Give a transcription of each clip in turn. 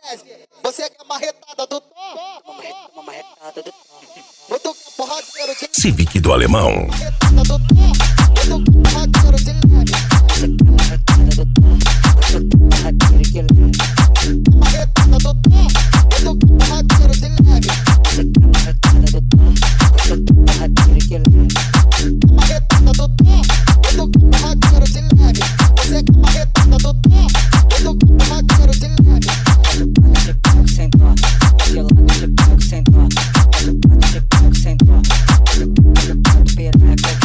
Você que é marretada do tom. Uma marretada do tom. Muito que é porradeiro de Civic do Alemão. marretada do tom. Muito que é porradeiro de leve. Marretada do tom. Marretada que leve. Marretada do tom. Muito que é porradeiro de leve. Marretada do tom. Marretada que leve. Marretada do tom. Muito que é porradeiro de leve. Você que é marretada do tom. Muito que é porradeiro de leve. Sem dó, aquele lado de pouco sem dó, de pouco sem dó, pereca,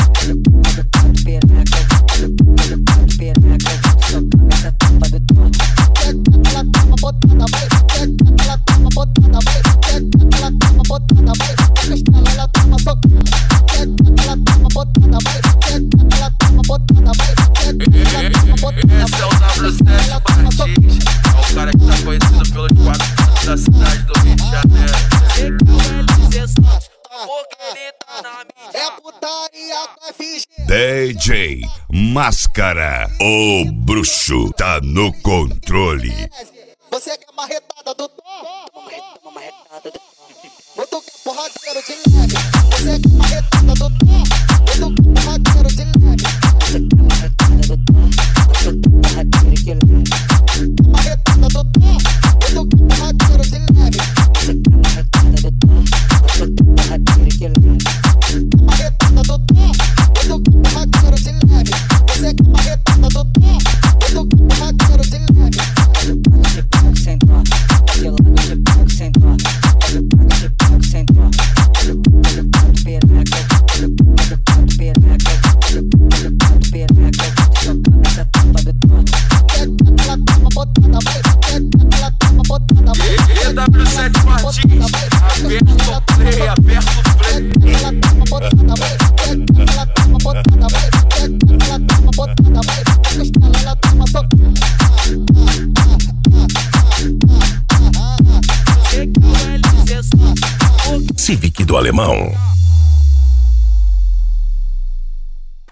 só cabeça tampa do tom. Ela toma botada, vai. Ela toma botada, vai. Ela toma botada, vai. Costela, ela toma socada. Ela toma botada, vai. Ela toma botada, vai. Ela toma botada, Esse é o W7 Martins, é o cara que tá conhecido pelos 4 cantos da cidade do Rio de Janeiro. é putaria com FG. DJ Máscara, o bruxo, tá no controle. Você que é marretada do tom. Uma marretada do tom. Muito que é porradeiro de leve. Você que é marretada do tom. Muito que é porradeiro de leve. Marretada do tom. Marretada que leve. Marretada do tom. Muito que é porradeiro de leve. Marretada do tom. Marretada que leve. Marretada do tom. Muito que é porradeiro de leve. Você que é marretada do tom. Muito que é porradeiro de leve. De pouco sem dó, aquele lado de pouco sem dó, de pouco sem dó, pereca, só cabeça tampa do tom. Ela toma botada, vai. Ela toma botada, vai. W7 Martins, aperta o play, aperta o play. Ela toma botada, vai. Ela toma botada, vai. Ela toma botada, vai. Costela, ela toma socada. Civic do Alemão.